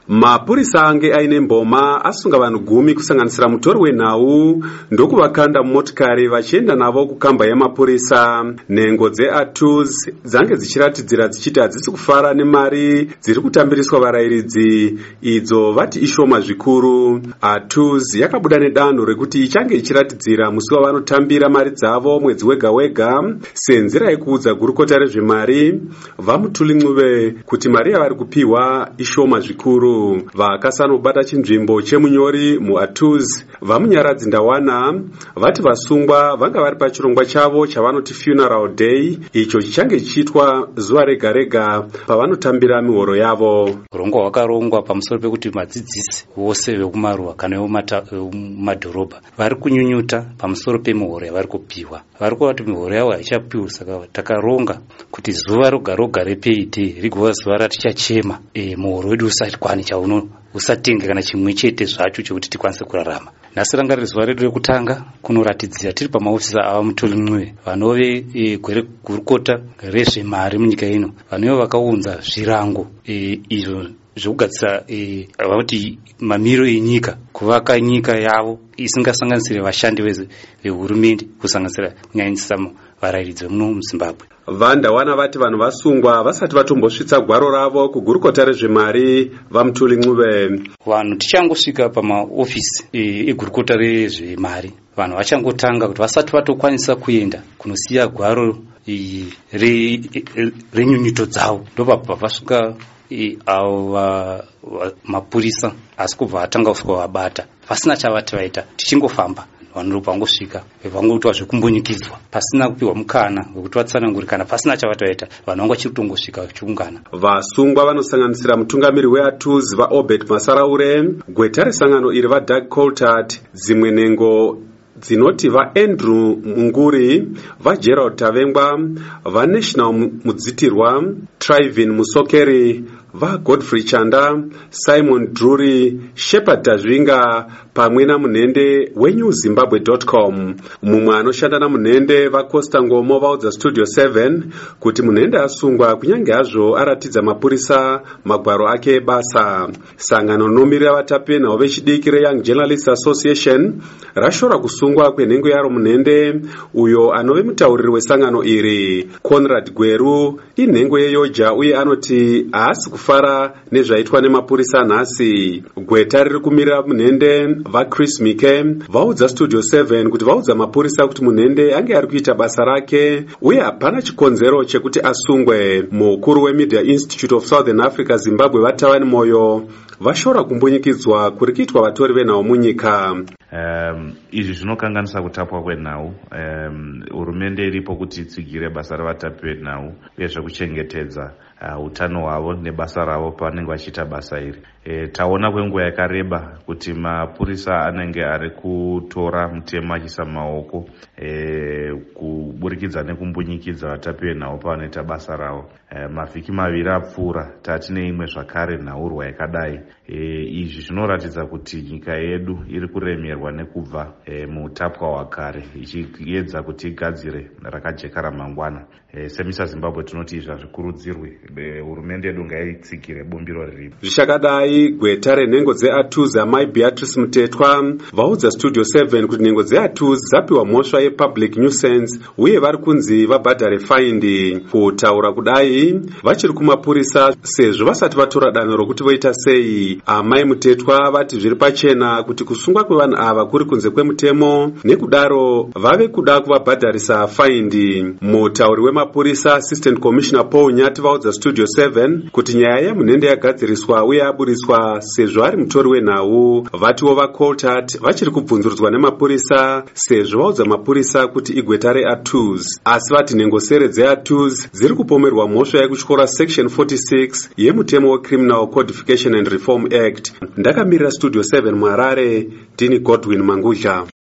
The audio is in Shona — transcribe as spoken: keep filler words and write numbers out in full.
Mapurisa ange aine mboma asunga vanhu gumi kusanganisira mutori wenhau ndokuvakanda mumotikari vachienda navo kukamba yemapurisa. Nhengo dzeATUZ dzange dzichiratidzira dzichiti hadzisi kufara nemari dziri kutambiriswa varayiridzi idzo vati ishoma zvikuru. ATUZ yakabuda nedanho rekuti ichange ichiratidzira musi wavanotambira mari dzavo mwedzi wega wega senzira yekuudza gurukota rezvemari vaMutuli Ncube kuti mari yavari kupiwa ishoma zvikuru. Vakasanobata chinzvimbo chemunyori muATUZ vaMunyaradzi Ndawana vati vasungwa vanga vari pachirongwa chavo chavanoti funeral day, icho chichange chichitwa zuva rega rega pavanotambira mihoro yavo. Urongwa hwakarongwa pamusoro pekuti madzidzisi vose vekumaruwa kana vemumadhorobha vari kunyunyuta pamusoro pemihoro yavari kupiwa. Vari kuvati mihoro yavo haichapiwa, saka takaronga kuti zuva roga roga repayday rigova zuva ratichachema e, muhoro wedu usati kwani chauno usatenge kana chimwe chete zvacho chekuti tikwanise kurarama. Nhasi ranga riri zuva redu rekutanga kunoratidzira tiri pamaofisa ava Mutuli Ncube vanove e, gwere gurukota rezvemari munyika ino, vanove vakaunza zvirango e, izvo zvokugadzisa e, vanoti mamiro enyika, kuvaka nyika yavo isingasanganisire vashandi vehurumende kusanganisira kunyanyisa varayiridzi vemuno muZimbabwe. VaNdawana vati vanhu vasungwa vasati vatombosvitsa gwaro ravo kugurukota rezvemari vaMutuli Ncube. Vanhu tichangosvika pamaofisi egurukota rezvemari, vanhu vachangotanga kuti vasati vatokwanisa kuenda kunosiya gwaro renyunyuto dzavo ndopabva vasvika avo mapurisa, asi kubva vatanga kusvika vabata vasina chavati vaita. Tichingofamba vanhu pangosvika vangoitwa zvekumbunyikidzwa pasina kupiwa mukana wekuti vatsanangurikana, pasina chavati vaita, vanhu vanga chitongosvika vachiungana. Vasungwa vanosanganisira mutungamiri weATUZ vaObert Masaraure, gweta resangano iri vaDoug Coltart, dzimwe nhengo dzinoti vaAndrew Munguri, vaGerald Tavengwa, vaNational Mudzitirwa, Trivin Musokeri, vaGodfrey Chanda, Simon Drury, Shepard Tazvinga pamwe namunhende wenew zimbabwe dot com. Mumwe anoshanda namunhende vaCosta Ngomo vaudza Studio seven kuti munhende asungwa kunyange hazvo aratidza mapurisa magwaro ake ebasa. Sangano rinomirira vatapi nhau vechidiki reYoung Journalists Association rashora kusungwa kwenhengo yaro munhende uyo anove mutauriri wesangano iri. Conrad Gweru inhengo yeyoja uye anoti haasi kufara nezvaitwa nemapurisa nhasi. Gweta riri kumirira munhende vaChris Mike vaudza Studio seven kuti vaudza mapurisa kuti munhende ange ari kuita basa rake uye hapana chikonzero chekuti asungwe. Mukuru weMedia Institute of Southern Africa Zimbabwe vaTavani Moyo vashora kumbunyikidzwa kuri kuitwa vatori venhau munyika. Um, izvi zvinokanganisa kutapwa kwenhau. Um, hurumende iripo kuti itsigire basa ravatapi venhau uye zvekuchengetedza uh, utano hwavo nebasa ravo pavanenge vachiita basa iri. E, taona kwenguva yakareba kuti mapurisa anenge ari kutora mutemo achiisa maoko e, kuburikidza nekumbunyikidza vatapi venhau pavanoita basa ravo. E, mavhiki maviri apfuura tati neimwe zvakare nhaurwa yakadai. E, izvi zvinoratidza kuti nyika yedu iri kuremerwa nekubva e, muutapwa hwakare ichiedza kuti igadzire rakajeka ramangwana. E, semisa Zimbabwe tinoti izvi hazvikurudzirwi. E, hurumende yedu ngaitsigire bumbiro riripo. Zvichakadai gweta renhengo dzeATUZ amai Beatrice Mutetwa vaudza Studio seven kuti nhengo dzeATUZ dzapiwa mhosva yepublic nuisance uye vari kunzi vabhadhare faindi. Kutaura kudai vachiri kumapurisa sezvo vasati vatora danho rokuti voita sei. Amai Mutetwa vati zviri pachena kuti kusungwa kwevanhu ava kuri kunze kwemutemo, nekudaro vave kuda kuvabhadharisa faindi. Mutauri wemapurisa Assistant Commissioner Paul Nyati vaudza Studio seven kuti nyaya yemunhende yagadziriswa uye yaburiswa sezvo ari mutori wenhau. Vatiwo vaColtart vachiri kubvunzurudzwa nemapurisa sezvo vaudza mapurisa kuti igweta reATUZ, asi vati nhengo sere dzeATUZ dziri kupomerwa mhosva yekutyora section forty-six yemutemo weCriminal Codification and Reform Act. Ndakamirira Studio seven muHarare, ndini Godwin Mangudla.